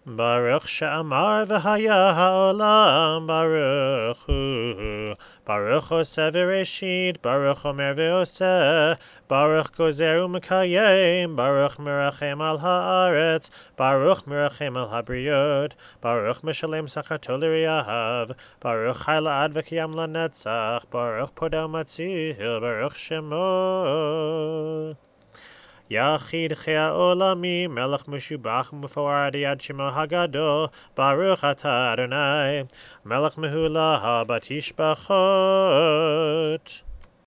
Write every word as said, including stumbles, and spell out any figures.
Baruch she'amar v'haya ha'olam, Baruch hu. Baruch oseh v'reshit, Baruch omer v'oseh, Baruch gozer u'mekayem, Baruch merachem al ha'aretz, Baruch merachem al habriyot, Baruch meshalem sachato l'riyahav, Baruch chai la'ad v'kiyam lanetzach, Baruch podel matzil, Baruch shemo. Yachid Chea Olami, Melech Meshubach Mufaar Yad Shemo Hagadol, Baruch Atah Adonai, Melech Mehula Habatishbachot.